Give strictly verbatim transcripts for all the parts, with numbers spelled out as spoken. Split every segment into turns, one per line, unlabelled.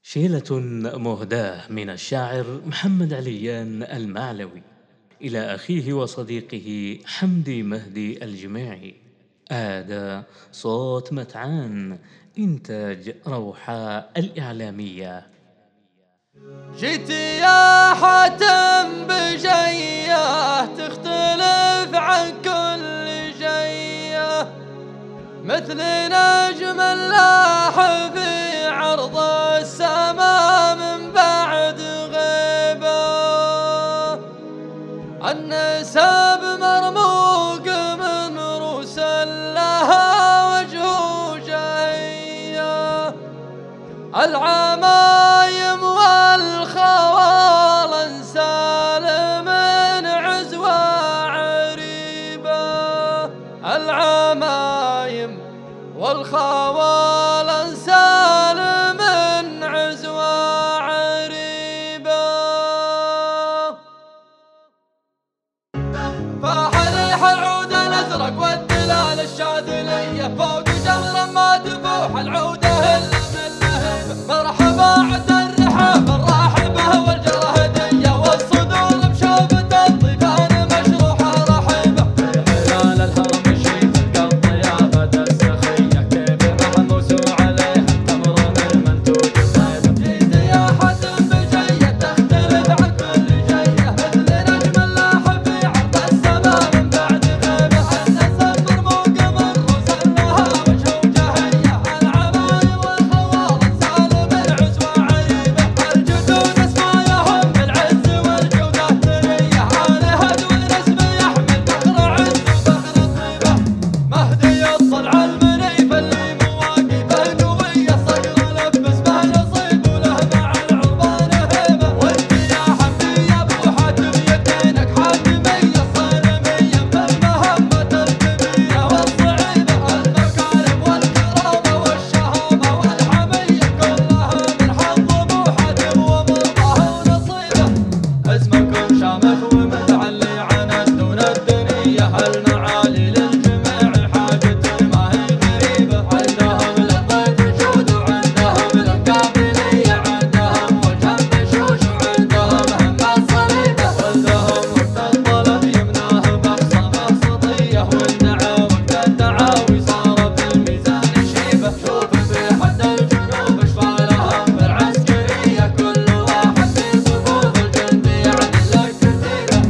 شيلة مهداة من الشاعر محمد عليان المعلوي إلى أخيه وصديقه حمدي مهدي الجماعي. آدى صوت متعان، إنتاج روحاء الإعلامية.
جيت يا حاتم بجيه تختلف عن كل جيه، مثل نجم لاح في عرض السماء من بعد غيبه. النسب مرموق من روس لها وجه جهيه، العمايم والخوال انسال من عزوى عريبه. العمايم والخوال انسال من عزوى عريبه. فحلح العود الازرق والدلال الشاذليه، فوق جمر ما تفوح العوده الا من لهيبه. مرحبا عد الرحاب الراحبه والجرهديه، والصدور بشوفة الضيفان مشروحه رحيبه. هلال الهرم شيف القط ضيافه السخيه، كيف محموس عليها التمر من منتوج الطيبه. جيت يا حاتم بجيه تختلف عن كل جيه، مثل نجم لاح في عرض السماء من بعد غيبه. النسب مرموق من روس لها وجه جهيه، العمايم والخوال انسال من عزوى عريبه. الجدود اسماياهم بالعز والجوده ثريه، عالهد والاسم يحمل فخر عز وفخر الطيبه. مهدي الطلع المنيف اللي مواقفه قويه، صقر لبس به نصيب وله مع العربان هيبه. وانت يا حمدي يا ابو حاتم يدينك حاكميه صارميه في المهمه الكبيره والصعيبه. المكارم والكرامه والشهامه والحميه كلها من حظ ابو حاتم ومرضاه ونصيبه. اسمكم شامخ ومتعلي عن الدون الدنيه، المعالي للجميع حاجة ما هي غريبه. عندهم للضيف جود وعندهم للقابليه، عندهم وجه بشوش وعندهم همه صليبه. ولهم وقت الطلب يمناه باقصى بسطيه، والدعا وقت الدعاوي صار في الميزان شيبه. شوف في حد الجنوب اشفالهم بالعسكريه، كل واحد في صفوف الجند يعني لك كثيره.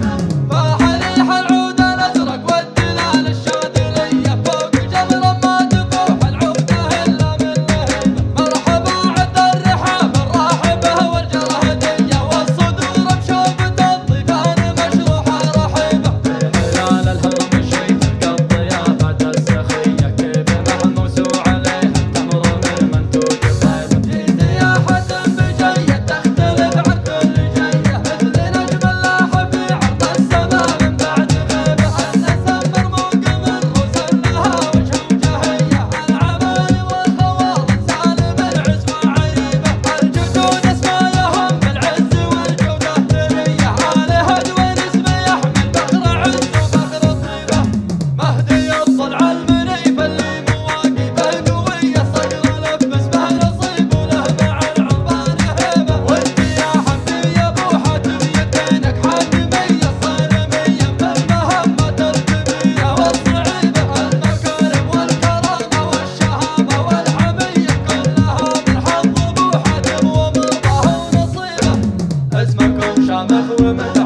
فحليح العود الازرق والدلال الشاذليه، فوق جمر ما تفوح العوده الا من لهيبه. مرحبا عد الرحاب الراحبه والجرهديه، والصدور بشوفة الضيفان مشروحه رحيبه. هلال الهرم شيف القط ضيافه السخيه، كيف محموس عليها التمر من منتوج الطيبه. جيت يا حاتم بجيه تختلف عن كل جيه، مثل نجم لاح في عرض السماء من بعد غيبه. النسب مرموق من روس لها وجه جهيه، العمايم والخوال انسال من عزوى عريبه. الجدود اسماياهم بالعز والجوده ثريه، عالهد والاسم يحمل فخر عز وفخر الطيبه. مهدي الطلع المنيف اللي مواقفه قويه، صقر لبس به نصيب وله مع العربان هيبه. وانت يا حمدي يا ابو حاتم يدينك حاكميه صارميه في المهمه الكبيره والصعيبه. المكارم والكرامه والشهامه والحميه كلها من حظ ابو حاتم ومرضاه ونصيبه. اسمكم شامخ ومتعلي